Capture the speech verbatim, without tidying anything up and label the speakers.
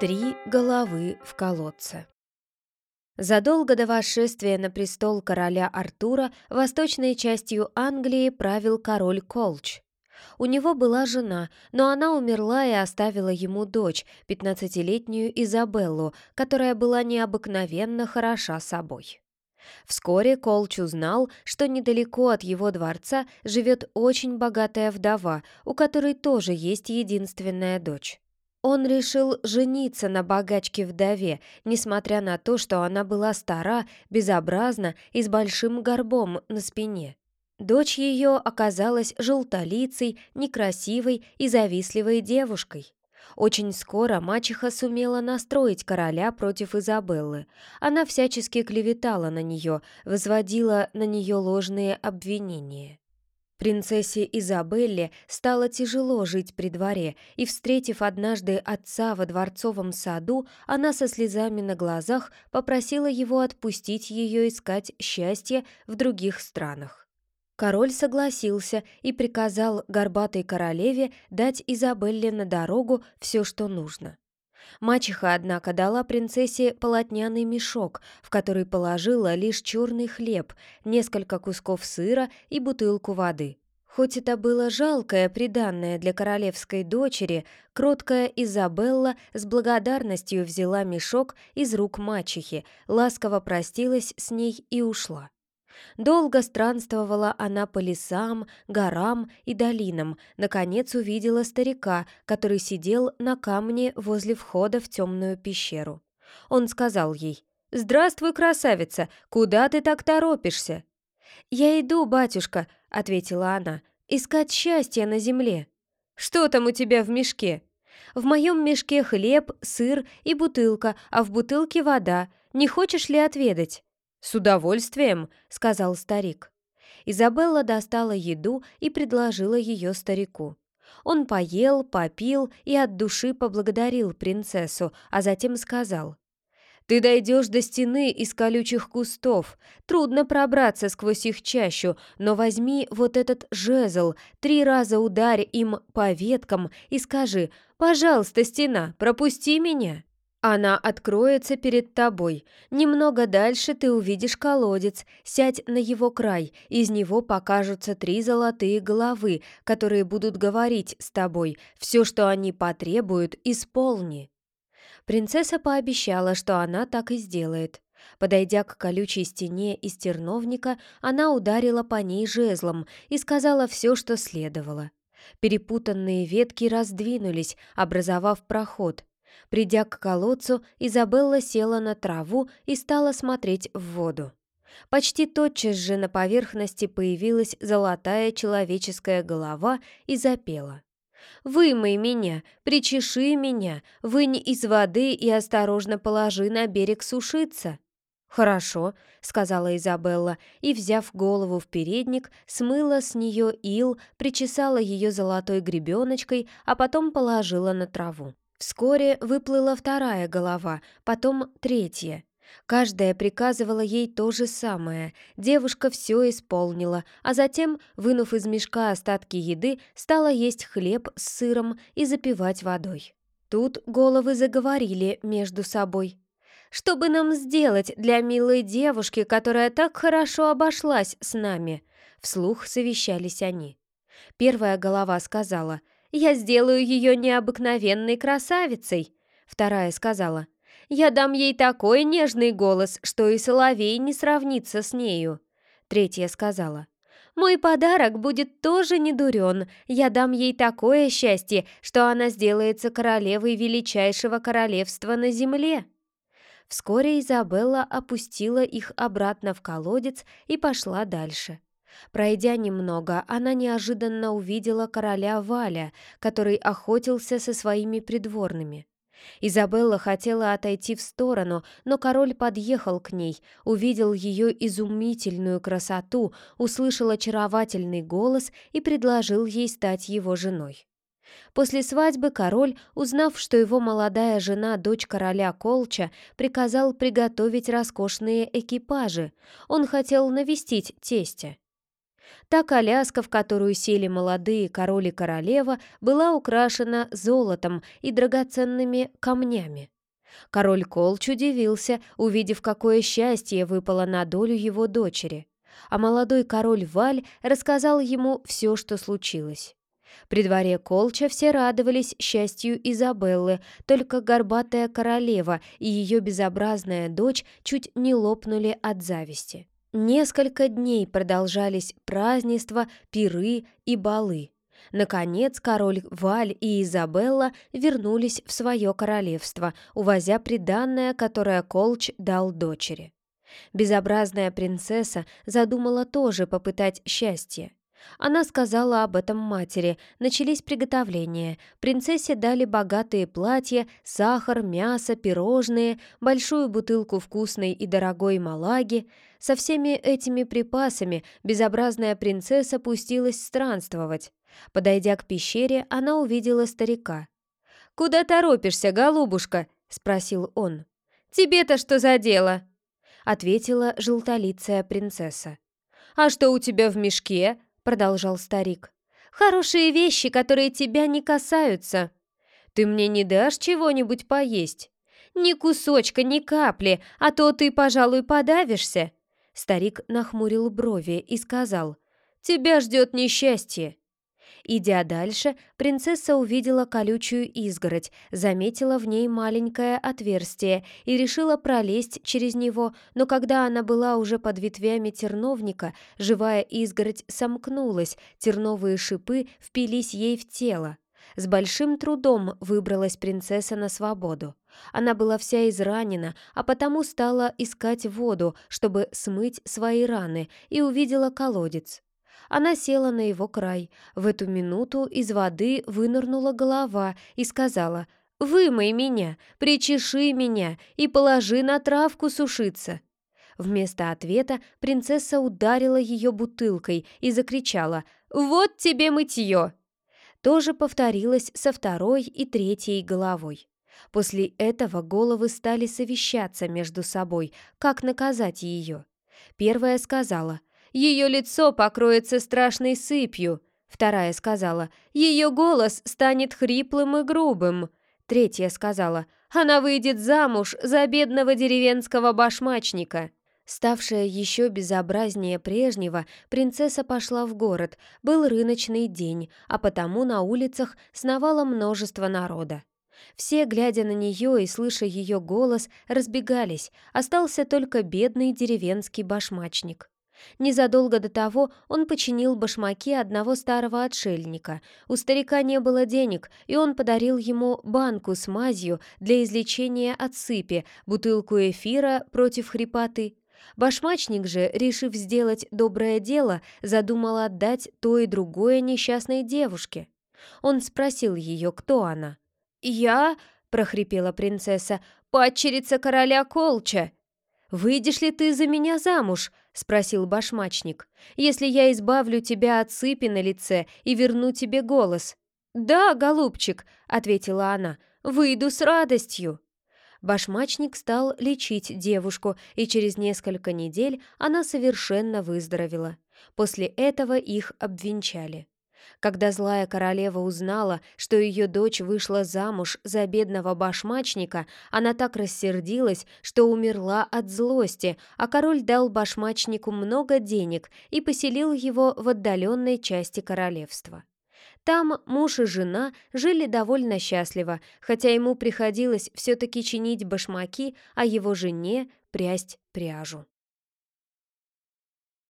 Speaker 1: Три головы в колодце. Задолго до восшествия на престол короля Артура восточной частью Англии правил король Колч. У него была жена, но она умерла и оставила ему дочь, пятнадцатилетнюю Изабеллу, которая была необыкновенно хороша собой. Вскоре Колч узнал, что недалеко от его дворца живет очень богатая вдова, у которой тоже есть единственная дочь. Он решил жениться на богачке-вдове, несмотря на то, что она была стара, безобразна и с большим горбом на спине. Дочь ее оказалась желтолицей, некрасивой и завистливой девушкой. Очень скоро мачеха сумела настроить короля против Изабеллы. Она всячески клеветала на нее, возводила на нее ложные обвинения. Принцессе Изабелле стало тяжело жить при дворе, и, встретив однажды отца во дворцовом саду, она со слезами на глазах попросила его отпустить ее искать счастье в других странах. Король согласился и приказал горбатой королеве дать Изабелле на дорогу все, что нужно. Мачеха, однако, дала принцессе полотняный мешок, в который положила лишь черный хлеб, несколько кусков сыра и бутылку воды. Хоть это было жалкое приданное для королевской дочери, кроткая Изабелла с благодарностью взяла мешок из рук мачехи, ласково простилась с ней и ушла. Долго странствовала она по лесам, горам и долинам, наконец увидела старика, который сидел на камне возле входа в темную пещеру. Он сказал ей: «Здравствуй, красавица! Куда ты так торопишься?» «Я иду, батюшка», — ответила она, — «искать счастье на земле». «Что там у тебя в мешке?» «В моем мешке хлеб, сыр и бутылка, а в бутылке вода. Не хочешь ли отведать?» «С удовольствием», — сказал старик. Изабелла достала еду и предложила ее старику. Он поел, попил и от души поблагодарил принцессу, а затем сказал: «Ты дойдешь до стены из колючих кустов. Трудно пробраться сквозь их чащу, но возьми вот этот жезл, три раза ударь им по веткам и скажи: «Пожалуйста, стена, пропусти меня». Она откроется перед тобой. Немного дальше ты увидишь колодец. Сядь на его край, из него покажутся три золотые головы, которые будут говорить с тобой. Все, что они потребуют, исполни». Принцесса пообещала, что она так и сделает. Подойдя к колючей стене из терновника, она ударила по ней жезлом и сказала все, что следовало. Перепутанные ветки раздвинулись, образовав проход. Придя к колодцу, Изабелла села на траву и стала смотреть в воду. Почти тотчас же на поверхности появилась золотая человеческая голова и запела: «Вымой меня, причеши меня, вынь из воды и осторожно положи на берег сушиться». «Хорошо», — сказала Изабелла, и, взяв голову в передник, смыла с нее ил, причесала ее золотой гребеночкой, а потом положила на траву. Вскоре выплыла вторая голова, потом третья. Каждая приказывала ей то же самое. Девушка все исполнила, а затем, вынув из мешка остатки еды, стала есть хлеб с сыром и запивать водой. Тут головы заговорили между собой. «Что бы нам сделать для милой девушки, которая так хорошо обошлась с нами?» Вслух совещались они. Первая голова сказала: «Я сделаю ее необыкновенной красавицей». Вторая сказала: «Я дам ей такой нежный голос, что и соловей не сравнится с нею». Третья сказала: «Мой подарок будет тоже не дурен. Я дам ей такое счастье, что она сделается королевой величайшего королевства на земле». Вскоре Изабелла опустила их обратно в колодец и пошла дальше. Пройдя немного, она неожиданно увидела короля Валя, который охотился со своими придворными. Изабелла хотела отойти в сторону, но король подъехал к ней, увидел ее изумительную красоту, услышал очаровательный голос и предложил ей стать его женой. После свадьбы король, узнав, что его молодая жена, дочь короля Колча, приказал приготовить роскошные экипажи. Он хотел навестить тестя. Та коляска, в которую сели молодые король и королева, была украшена золотом и драгоценными камнями. Король Колч удивился, увидев, какое счастье выпало на долю его дочери, а молодой король Валь рассказал ему все, что случилось. При дворе Колча все радовались счастью Изабеллы, только горбатая королева и ее безобразная дочь чуть не лопнули от зависти. Несколько дней продолжались празднества, пиры и балы. Наконец король Валь и Изабелла вернулись в свое королевство, увозя приданное, которое Колч дал дочери. Безобразная принцесса задумала тоже попытать счастье. Она сказала об этом матери, начались приготовления, принцессе дали богатые платья, сахар, мясо, пирожные, большую бутылку вкусной и дорогой малаги. Со всеми этими припасами безобразная принцесса пустилась странствовать. Подойдя к пещере, она увидела старика. «Куда торопишься, голубушка?» — спросил он. «Тебе-то что за дело?» — ответила желтолицая принцесса. «А что у тебя в мешке?» — продолжал старик. «Хорошие вещи, которые тебя не касаются. Ты мне не дашь чего-нибудь поесть? Ни кусочка, ни капли, а то ты, пожалуй, подавишься». Старик нахмурил брови и сказал: «Тебя ждет несчастье». Идя дальше, принцесса увидела колючую изгородь, заметила в ней маленькое отверстие и решила пролезть через него, но когда она была уже под ветвями терновника, живая изгородь сомкнулась, терновые шипы впились ей в тело. С большим трудом выбралась принцесса на свободу. Она была вся изранена, а потому стала искать воду, чтобы смыть свои раны, и увидела колодец. Она села на его край. В эту минуту из воды вынырнула голова и сказала: «Вымой меня, причеши меня и положи на травку сушиться». Вместо ответа принцесса ударила ее бутылкой и закричала: «Вот тебе мытье!» То же повторилось со второй и третьей головой. После этого головы стали совещаться между собой, как наказать ее. Первая сказала: «Ее лицо покроется страшной сыпью». Вторая сказала: «Ее голос станет хриплым и грубым». Третья сказала: «Она выйдет замуж за бедного деревенского башмачника». Ставшая еще безобразнее прежнего, принцесса пошла в город. Был рыночный день, а потому на улицах сновало множество народа. Все, глядя на нее и слыша ее голос, разбегались, остался только бедный деревенский башмачник. Незадолго до того он починил башмаки одного старого отшельника. У старика не было денег, и он подарил ему банку с мазью для излечения от сыпи, бутылку эфира против хрипоты. Башмачник же, решив сделать доброе дело, задумал отдать то и другое несчастной девушке. Он спросил ее, кто она. «Я», — прохрипела принцесса, — «падчерица короля Колча». «Выйдешь ли ты за меня замуж?» — спросил башмачник. «Если я избавлю тебя от сыпи на лице и верну тебе голос». «Да, голубчик», — ответила она, — «выйду с радостью». Башмачник стал лечить девушку, и через несколько недель она совершенно выздоровела. После этого их обвенчали. Когда злая королева узнала, что ее дочь вышла замуж за бедного башмачника, она так рассердилась, что умерла от злости, а король дал башмачнику много денег и поселил его в отдаленной части королевства. Там муж и жена жили довольно счастливо, хотя ему приходилось все-таки чинить башмаки, а его жене прясть пряжу.